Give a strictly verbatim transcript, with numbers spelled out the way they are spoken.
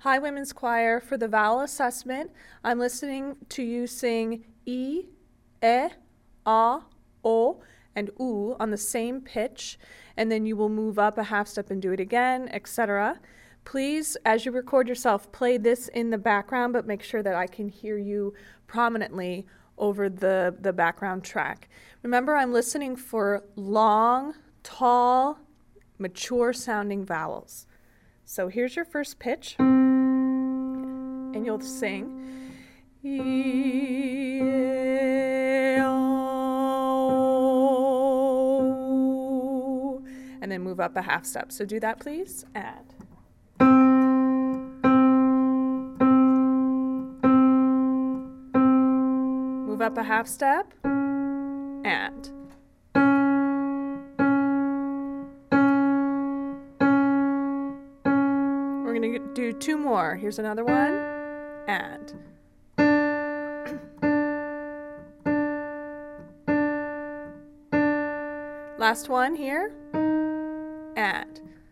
Hi, Women's Choir. For the vowel assessment, I'm listening to you sing E, E, A, O, and U on the same pitch, and then you will move up a half step and do it again, et cetera. Please, as you record yourself, play this in the background, but make sure that I can hear you prominently over the, the background track. Remember, I'm listening for long, tall, mature sounding vowels. So here's your first pitch, and you'll sing E, E, O, and then move up a half step. So do that, please, and move up a half step, and we're going to do two more. Here's another one, and last one here, and